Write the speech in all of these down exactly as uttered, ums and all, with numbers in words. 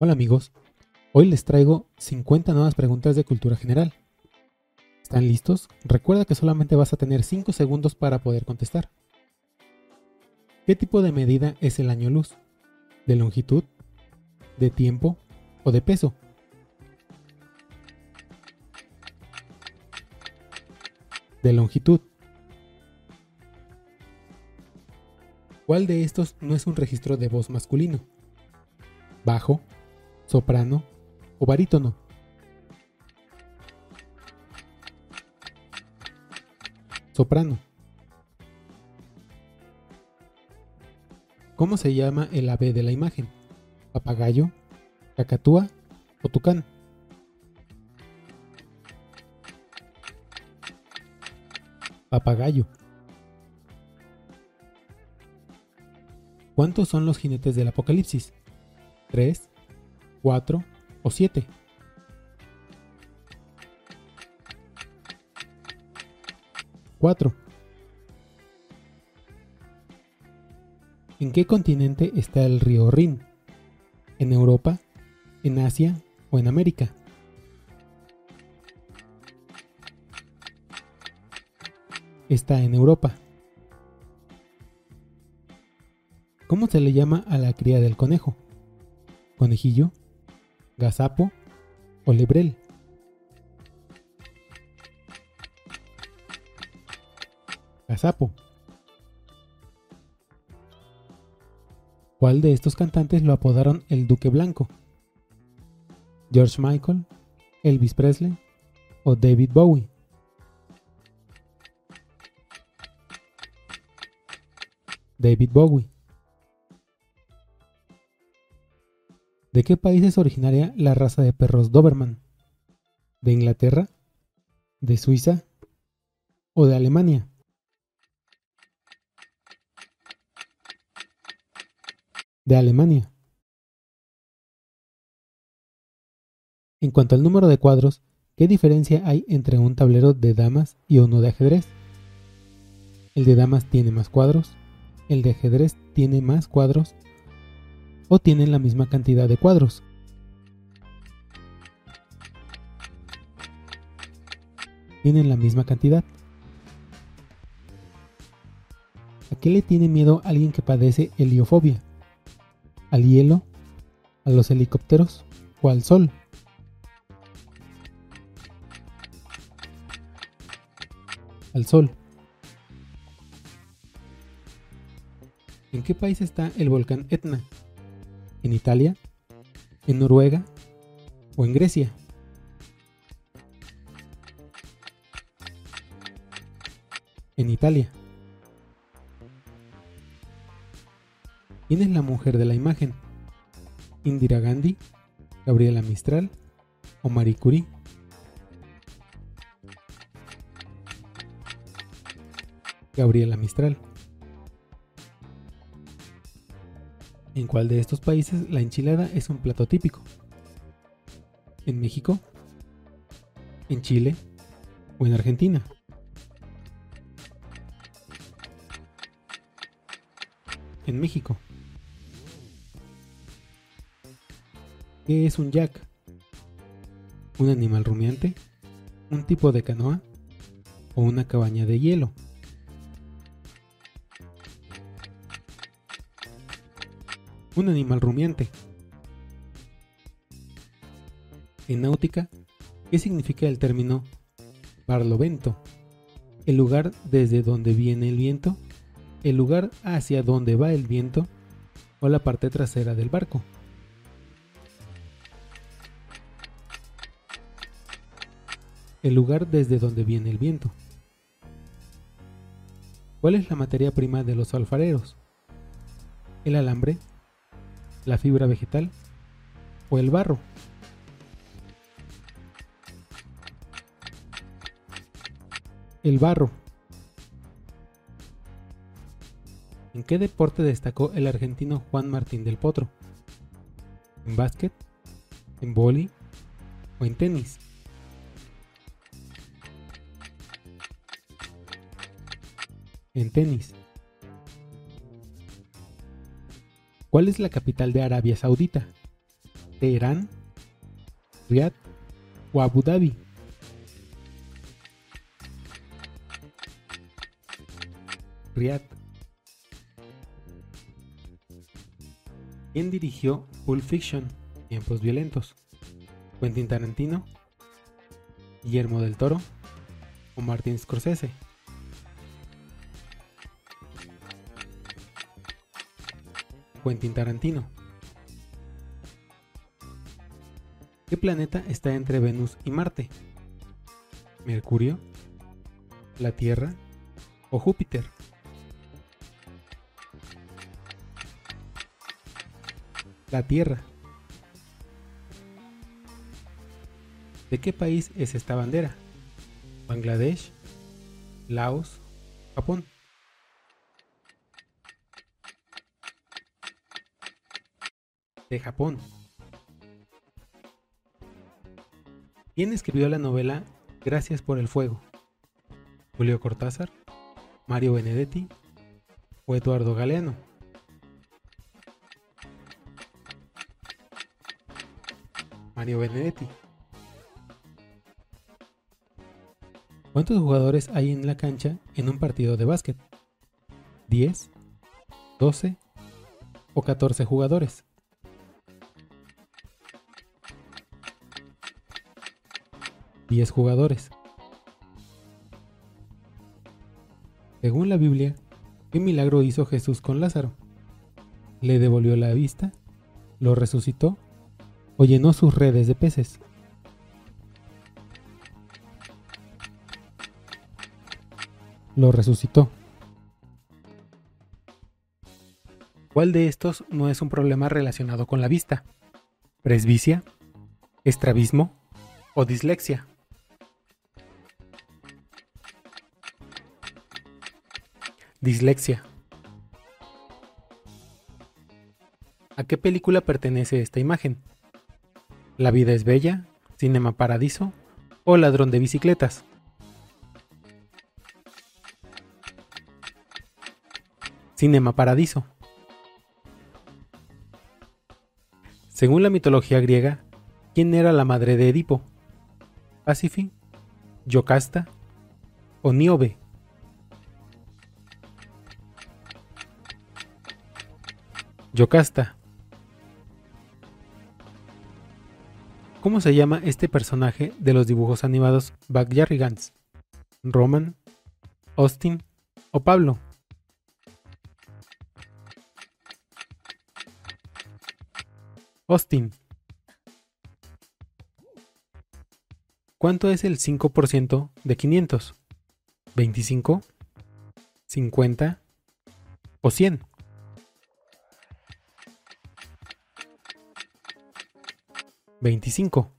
Hola amigos, hoy les traigo cincuenta nuevas preguntas de cultura general. ¿Están listos? Recuerda que solamente vas a tener cinco segundos para poder contestar. ¿Qué tipo de medida es el año luz? ¿De longitud? ¿De tiempo? ¿O de peso? De longitud. ¿Cuál de estos no es un registro de voz masculino? ¿Bajo, soprano o barítono? Soprano. ¿Cómo se llama el ave de la imagen? ¿Papagayo, cacatúa o tucán? Papagayo. ¿Cuántos son los jinetes del Apocalipsis? ¿Tres, cuatro o siete? Cuatro. ¿En qué continente está el río Rin? ¿En Europa, en Asia o en América? Está en Europa. ¿Cómo se le llama a la cría del conejo? ¿Conejillo, gazapo o lebrel? Gazapo. ¿Cuál de estos cantantes lo apodaron el Duque Blanco? ¿George Michael, Elvis Presley o David Bowie? David Bowie. ¿De qué país es originaria la raza de perros Doberman? ¿De Inglaterra, de Suiza o de Alemania? De Alemania. En cuanto al número de cuadros, ¿qué diferencia hay entre un tablero de damas y uno de ajedrez? ¿El de damas tiene más cuadros? ¿El de ajedrez tiene más cuadros? ¿O tienen la misma cantidad de cuadros? Tienen la misma cantidad. ¿A qué le tiene miedo alguien que padece heliofobia? ¿Al hielo, a los helicópteros o al sol? Al sol. ¿En qué país está el volcán Etna? ¿En Italia, en Noruega o en Grecia? En Italia. ¿Quién es la mujer de la imagen? ¿Indira Gandhi, Gabriela Mistral o Marie Curie? Gabriela Mistral. ¿En cuál de estos países la enchilada es un plato típico? ¿En México, en Chile o en Argentina? En México. ¿Qué es un yak? ¿Un animal rumiante? ¿Un tipo de canoa? ¿O una cabaña de hielo? Un animal rumiante. En náutica, ¿qué significa el término barlovento? ¿El lugar desde donde viene el viento? ¿El lugar hacia donde va el viento? ¿O la parte trasera del barco? El lugar desde donde viene el viento. ¿Cuál es la materia prima de los alfareros? ¿El alambre, la fibra vegetal o el barro? El barro. ¿En qué deporte destacó el argentino Juan Martín del Potro? ¿En básquet, en vóley o en tenis? En tenis. ¿Cuál es la capital de Arabia Saudita? ¿Teherán, Riad o Abu Dhabi? Riad. ¿Quién dirigió Pulp Fiction, Tiempos Violentos? ¿Quentin Tarantino, Guillermo del Toro o Martin Scorsese? Quentin Tarantino. ¿Qué planeta está entre Venus y Marte? ¿Mercurio, la Tierra o Júpiter? La Tierra. ¿De qué país es esta bandera? ¿Bangladesh, Laos, Japón? De Japón. ¿Quién escribió la novela Gracias por el fuego? ¿Julio Cortázar, Mario Benedetti o Eduardo Galeano? Mario Benedetti. ¿Cuántos jugadores hay en la cancha en un partido de básquet? ¿diez, doce o catorce jugadores? diez jugadores. Según la Biblia, ¿qué milagro hizo Jesús con Lázaro? ¿Le devolvió la vista? ¿Lo resucitó? ¿O llenó sus redes de peces? Lo resucitó. ¿Cuál de estos no es un problema relacionado con la vista? ¿Presbicia, estrabismo o dislexia? Dislexia. ¿A qué película pertenece esta imagen? ¿La vida es bella, Cinema Paradiso o Ladrón de bicicletas? Cinema Paradiso. Según la mitología griega, ¿quién era la madre de Edipo? ¿Pasifi, Yocasta o Níobe? Yocasta. ¿Cómo se llama este personaje de los dibujos animados Backyardigans? ¿Roman, Austin o Pablo? Austin. ¿Cuánto es el cinco por ciento de quinientos? ¿veinticinco, cincuenta o cien? veinticinco.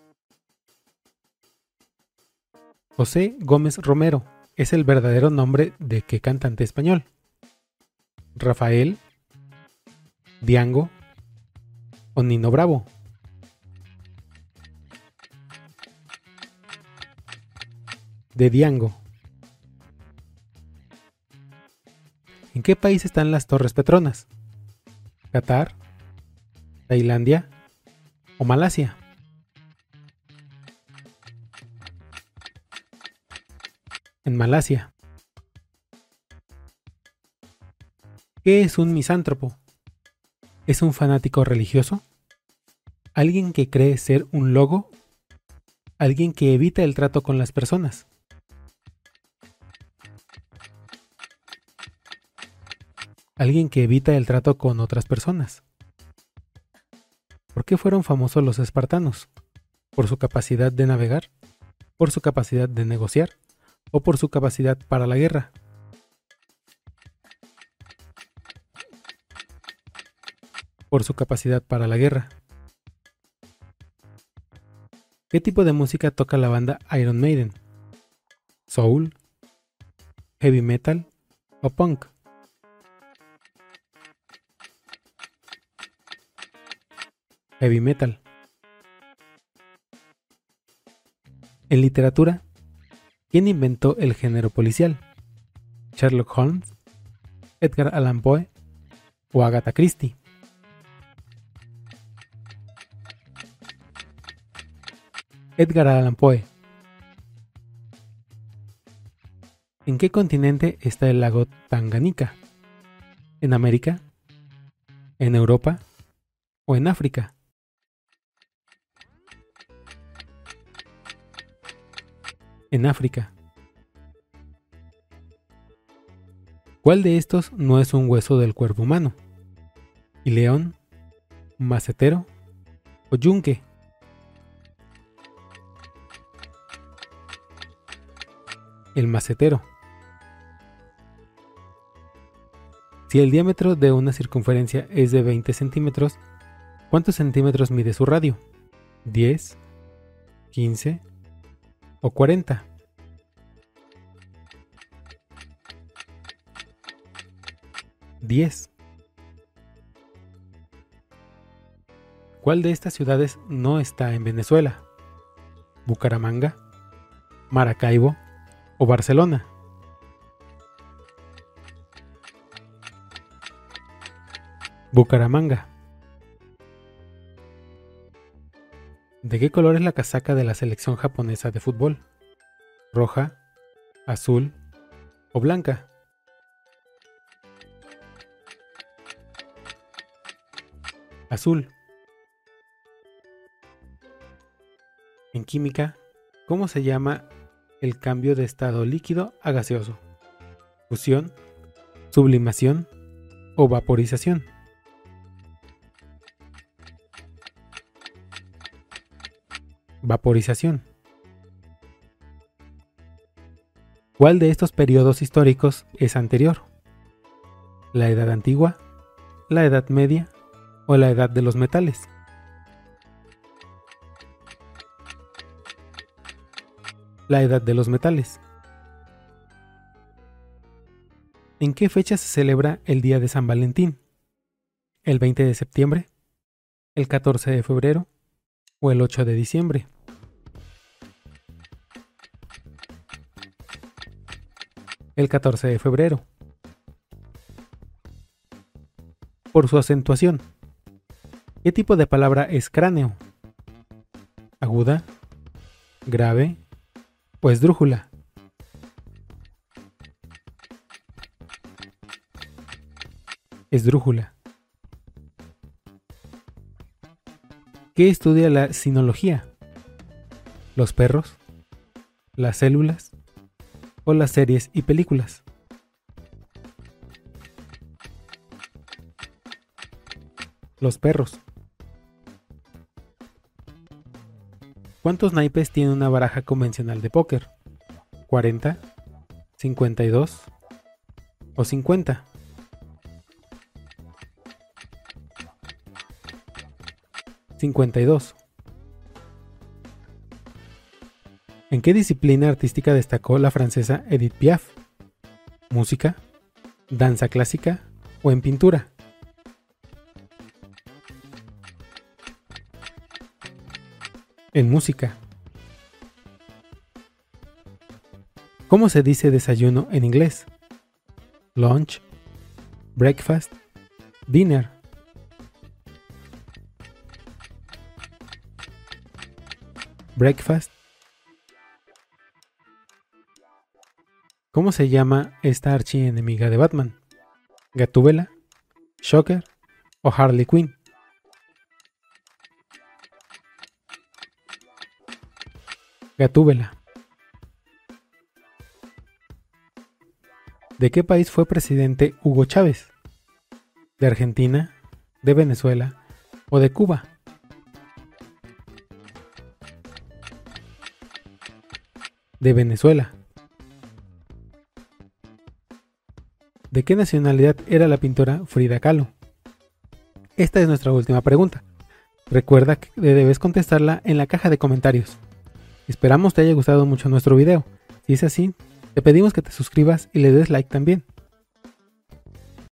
José Gómez Romero es el verdadero nombre de qué cantante español. ¿Rafael, Diango o Nino Bravo? De Diango. ¿En qué país están las Torres Petronas? ¿Qatar, Tailandia o Malasia? En Malasia. ¿Qué es un misántropo? ¿Es un fanático religioso? ¿Alguien que cree ser un logo? ¿Alguien que evita el trato con las personas? Alguien que evita el trato con otras personas. ¿Por qué fueron famosos los espartanos? ¿Por su capacidad de navegar? ¿Por su capacidad de negociar? ¿O por su capacidad para la guerra? Por su capacidad para la guerra. ¿Qué tipo de música toca la banda Iron Maiden? ¿Soul, heavy metal o punk? Heavy metal. En literatura, ¿quién inventó el género policial? ¿Sherlock Holmes, Edgar Allan Poe o Agatha Christie? Edgar Allan Poe. ¿En qué continente está el lago Tanganica? ¿En América? ¿En Europa? ¿O en África? En África. ¿Cuál de estos no es un hueso del cuerpo humano? ¿Ileón, macetero o yunque? El macetero. Si el diámetro de una circunferencia es de veinte centímetros, ¿cuántos centímetros mide su radio? ¿diez, quince o cuarenta? diez. ¿Cuál de estas ciudades no está en Venezuela? ¿Bucaramanga, Maracaibo o Barcelona? Bucaramanga. ¿De qué color es la casaca de la selección japonesa de fútbol? ¿Roja, azul o blanca? Azul. En química, ¿cómo se llama el cambio de estado líquido a gaseoso? ¿Fusión, sublimación o vaporización? Vaporización. ¿Cuál de estos periodos históricos es anterior? ¿La Edad Antigua, la Edad Media o la Edad de los Metales? La Edad de los Metales. ¿En qué fecha se celebra el Día de San Valentín? ¿El veinte de septiembre? ¿El catorce de febrero? ¿O el ocho de diciembre? El catorce de febrero. Por su acentuación. ¿Qué tipo de palabra es cráneo? ¿Aguda, grave o esdrújula? Esdrújula. ¿Qué estudia la sinología? ¿Los perros, las células o las series y películas? Los perros. ¿Cuántos naipes tiene una baraja convencional de póker? ¿cuarenta, cincuenta y dos o cincuenta? cincuenta y dos. ¿En qué disciplina artística destacó la francesa Edith Piaf? ¿Música, danza clásica o en pintura? En música. ¿Cómo se dice desayuno en inglés? Lunch, breakfast, dinner. Breakfast. ¿Cómo se llama esta archienemiga de Batman? ¿Gatúbela, Shocker o Harley Quinn? Gatúbela. ¿De qué país fue presidente Hugo Chávez? ¿De Argentina, de Venezuela o de Cuba? De Venezuela. ¿De qué nacionalidad era la pintora Frida Kahlo? Esta es nuestra última pregunta. Recuerda que debes contestarla en la caja de comentarios. Esperamos te haya gustado mucho nuestro video. Si es así, te pedimos que te suscribas y le des like también.